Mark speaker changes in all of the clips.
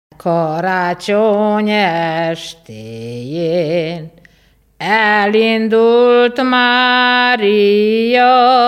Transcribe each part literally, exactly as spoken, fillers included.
Speaker 1: Karácsony estéjén elindult Mária,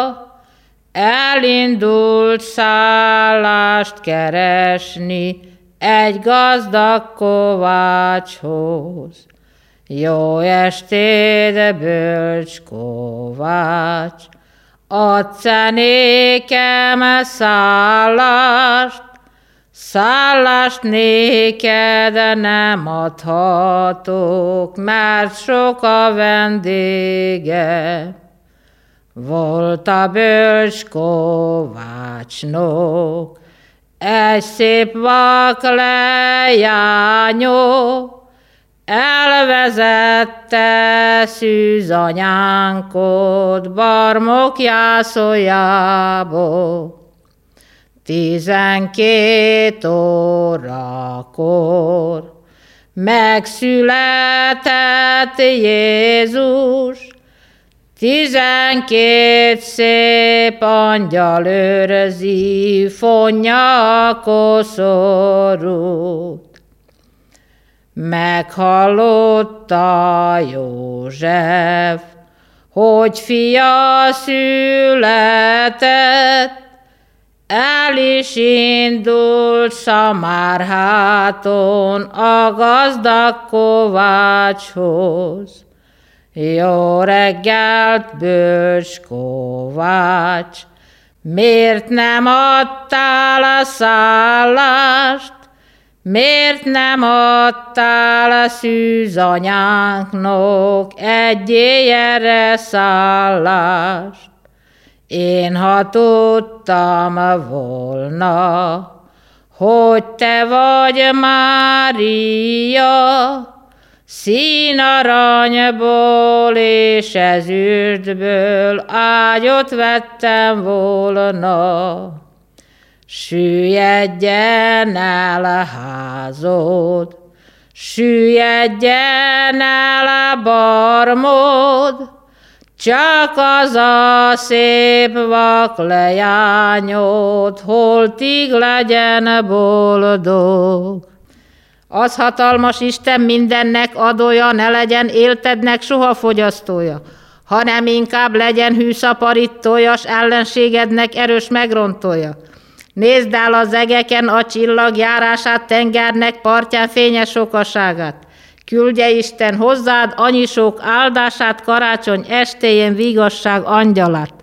Speaker 1: elindult szállást keresni egy gazdag kovácshoz. Jó estét, bölcs kovács, adsz nékem szállást, szállást néked nem adhatok, mert sok a vendége. Volt a bölcs kovácsnok egy szép vak leányok, elvezette szűzanyánkot barmok jászoljába. Tizenkét órakor megszületett Jézus, tizenkét szép angyal őrzi, fonja a koszorút. Meghallotta József, hogy fia született, el is indult Szamárháton a gazdag kovácshoz. Jó reggelt, bölcs kovács, miért nem adtál a szállást, miért nem adtál a szűzanyánknak egy éjjelre szállást? Én ha tudtam volna, hogy te vagy Mária, színaranyból és ezüstből ágyot vettem volna. Süllyedjen el a házod, süllyedjen el a barmod, csak az a szép vak leányod, holtig legyen boldog. Az hatalmas Isten mindennek adója, ne legyen éltednek soha fogyasztója, hanem inkább legyen hűszaparítója, s ellenségednek erős megrontója. Nézd el az egeken a csillag járását, tengernek partján fényes sokaságát. Küldje Isten hozzád annyi sok áldását, karácsony estéjén vigasság angyalát.